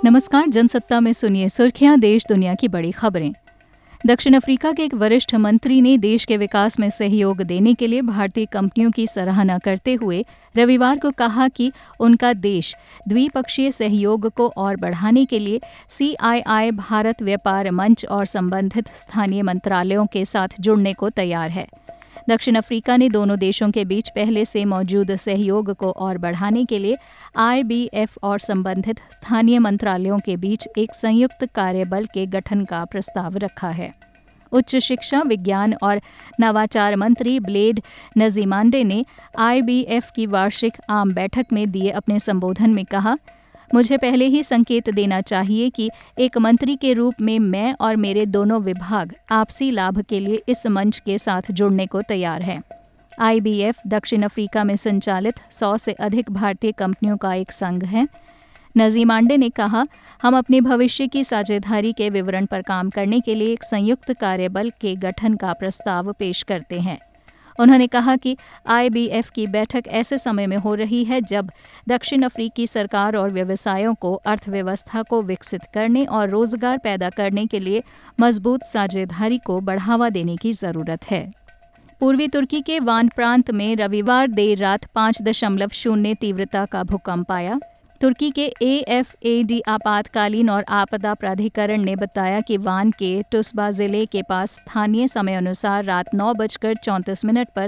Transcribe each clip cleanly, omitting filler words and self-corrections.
नमस्कार, जनसत्ता में सुनिए सुर्खियां, देश दुनिया की बड़ी खबरें। दक्षिण अफ्रीका के एक वरिष्ठ मंत्री ने देश के विकास में सहयोग देने के लिए भारतीय कंपनियों की सराहना करते हुए रविवार को कहा कि उनका देश द्विपक्षीय सहयोग को और बढ़ाने के लिए CII भारत व्यापार मंच और संबंधित स्थानीय मंत्रालयों के साथ जुड़ने को तैयार है। दक्षिण अफ्रीका ने दोनों देशों के बीच पहले से मौजूद सहयोग को और बढ़ाने के लिए IBF और संबंधित स्थानीय मंत्रालयों के बीच एक संयुक्त कार्यबल के गठन का प्रस्ताव रखा है। उच्च शिक्षा, विज्ञान और नवाचार मंत्री ब्लेड नजीमांडे ने IBF की वार्षिक आम बैठक में दिए अपने संबोधन में कहा, मुझे पहले ही संकेत देना चाहिए कि एक मंत्री के रूप में मैं और मेरे दोनों विभाग आपसी लाभ के लिए इस मंच के साथ जुड़ने को तैयार हैं। IBF दक्षिण अफ्रीका में संचालित 100 से अधिक भारतीय कंपनियों का एक संघ है। नजीमांडे ने कहा, हम अपने भविष्य की साझेदारी के विवरण पर काम करने के लिए एक संयुक्त कार्यबल के गठन का प्रस्ताव पेश करते हैं। उन्होंने कहा कि IBF की बैठक ऐसे समय में हो रही है जब दक्षिण अफ्रीकी सरकार और व्यवसायों को अर्थव्यवस्था को विकसित करने और रोजगार पैदा करने के लिए मजबूत साझेदारी को बढ़ावा देने की जरूरत है। पूर्वी तुर्की के वान प्रांत में रविवार देर रात 5.0 तीव्रता का भूकंप आया। तुर्की के AFAD आपातकालीन और आपदा प्राधिकरण ने बताया कि वान के टुस्बा जिले के पास स्थानीय समय अनुसार रात 9:34 पर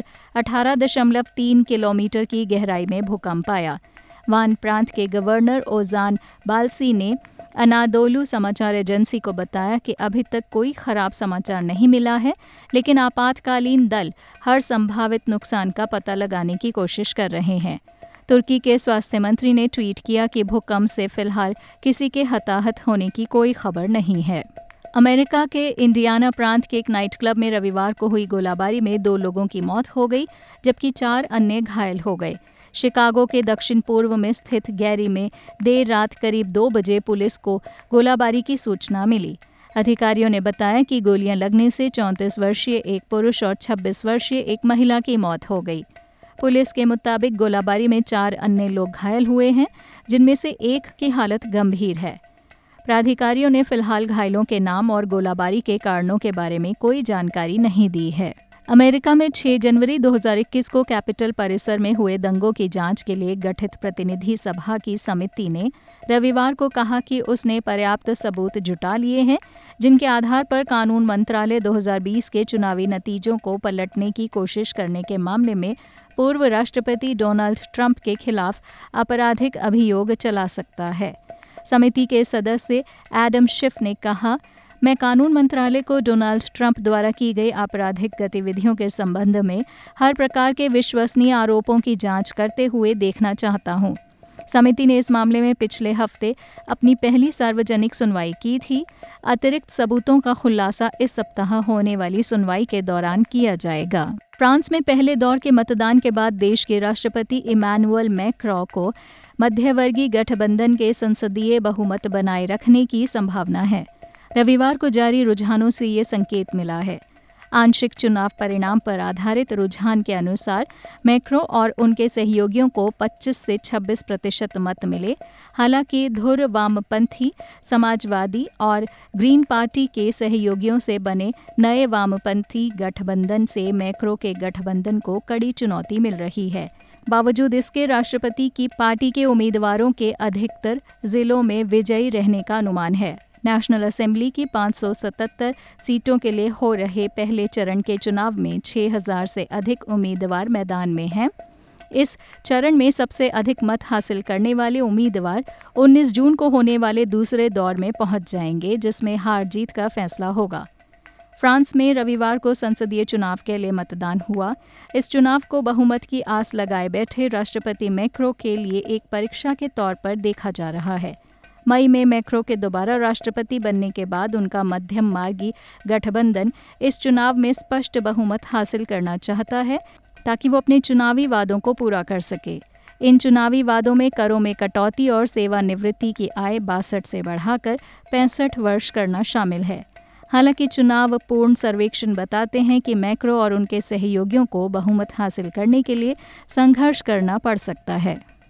18.3 किलोमीटर की गहराई में भूकंप आया। वान प्रांत के गवर्नर ओजान बाल्सी ने अनादोलू समाचार एजेंसी को बताया कि अभी तक कोई खराब समाचार नहीं मिला है, लेकिन आपातकालीन दल हर संभावित नुकसान का पता लगाने की कोशिश कर रहे हैं। तुर्की के स्वास्थ्य मंत्री ने ट्वीट किया कि भूकंप से फिलहाल किसी के हताहत होने की कोई खबर नहीं है। अमेरिका के इंडियाना प्रांत के एक नाइट क्लब में रविवार को हुई गोलाबारी में 2 लोगों की मौत हो गई, जबकि 4 अन्य घायल हो गए। शिकागो के दक्षिण पूर्व में स्थित गैरी में देर रात करीब 2 बजे पुलिस को गोलाबारी की सूचना मिली। अधिकारियों ने बताया कि गोलियां लगने से 34 वर्षीय एक पुरुष और 26 वर्षीय एक महिला की मौत हो गई। पुलिस के मुताबिक गोलाबारी में 4 अन्य लोग घायल हुए हैं, जिनमें से एक की हालत गंभीर है। प्राधिकारियों ने फिलहाल घायलों के नाम और गोलाबारी के कारणों के बारे में कोई जानकारी नहीं दी है। अमेरिका में 6 जनवरी 2021 को कैपिटल परिसर में हुए दंगों की जांच के लिए गठित प्रतिनिधि सभा की समिति ने रविवार को कहा कि उसने पर्याप्त सबूत जुटा लिए हैं, जिनके आधार पर कानून मंत्रालय 2020 के चुनावी नतीजों को पलटने की कोशिश करने के मामले में पूर्व राष्ट्रपति डोनाल्ड ट्रंप के खिलाफ आपराधिक अभियोग चला सकता है। समिति के सदस्य एडम शिफ ने कहा, मैं कानून मंत्रालय को डोनाल्ड ट्रंप द्वारा की गई आपराधिक गतिविधियों के संबंध में हर प्रकार के विश्वसनीय आरोपों की जांच करते हुए देखना चाहता हूं। समिति ने इस मामले में पिछले हफ्ते अपनी पहली सार्वजनिक सुनवाई की थी। अतिरिक्त सबूतों का खुलासा इस सप्ताह होने वाली सुनवाई के दौरान किया जाएगा। फ्रांस में पहले दौर के मतदान के बाद देश के राष्ट्रपति इमैनुअल मैक्रों को मध्यवर्गीय गठबंधन के संसदीय बहुमत बनाए रखने की संभावना है। रविवार को जारी रुझानों से ये संकेत मिला है। आंशिक चुनाव परिणाम पर आधारित रुझान के अनुसार मैक्रों और उनके सहयोगियों को 25 से 26% मत मिले। हालांकि धुर वामपंथी, समाजवादी और ग्रीन पार्टी के सहयोगियों से बने नए वामपंथी गठबंधन से मैक्रों के गठबंधन को कड़ी चुनौती मिल रही है। बावजूद इसके राष्ट्रपति की पार्टी के उम्मीदवारों के अधिकतर जिलों में विजयी रहने का अनुमान है। नेशनल असेंबली की 577 सीटों के लिए हो रहे पहले चरण के चुनाव में 6000 से अधिक उम्मीदवार मैदान में हैं। इस चरण में सबसे अधिक मत हासिल करने वाले उम्मीदवार 19 जून को होने वाले दूसरे दौर में पहुंच जाएंगे, जिसमें हार जीत का फैसला होगा। फ्रांस में रविवार को संसदीय चुनाव के लिए मतदान हुआ। इस चुनाव को बहुमत की आस लगाए बैठे राष्ट्रपति मैक्रों के लिए एक परीक्षा के तौर पर देखा जा रहा है। मई में मैक्रों के दोबारा राष्ट्रपति बनने के बाद उनका मध्यम मार्गी गठबंधन इस चुनाव में स्पष्ट बहुमत हासिल करना चाहता है, ताकि वो अपने चुनावी वादों को पूरा कर सके। इन चुनावी वादों में करों में कटौती और सेवानिवृत्ति की आय 62 से बढ़ाकर 65 वर्ष करना शामिल है। हालांकि चुनाव पूर्ण सर्वेक्षण बताते हैं कि मैक्रों और उनके सहयोगियों को बहुमत हासिल करने के लिए संघर्ष करना पड़ सकता है।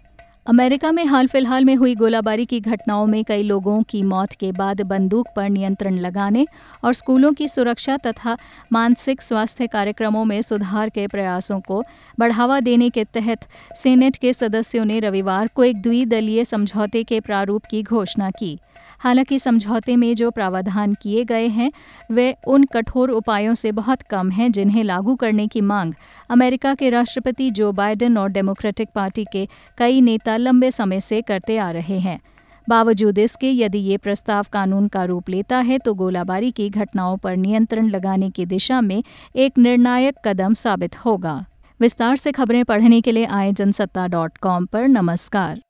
अमेरिका में हाल फिलहाल में हुई गोलाबारी की घटनाओं में कई लोगों की मौत के बाद बंदूक पर नियंत्रण लगाने और स्कूलों की सुरक्षा तथा मानसिक स्वास्थ्य कार्यक्रमों में सुधार के प्रयासों को बढ़ावा देने के तहत सीनेट के सदस्यों ने रविवार को एक द्विदलीय समझौते के प्रारूप की घोषणा की। हालांकि समझौते में जो प्रावधान किए गए हैं वे उन कठोर उपायों से बहुत कम हैं जिन्हें लागू करने की मांग अमेरिका के राष्ट्रपति जो बाइडेन और डेमोक्रेटिक पार्टी के कई नेता लंबे समय से करते आ रहे हैं। बावजूद इसके यदि ये प्रस्ताव कानून का रूप लेता है तो गोलाबारी की घटनाओं पर नियंत्रण लगाने की दिशा में एक निर्णायक कदम साबित होगा। विस्तार से खबरें पढ़ने के लिए आए जनसत्ता.com पर। नमस्कार।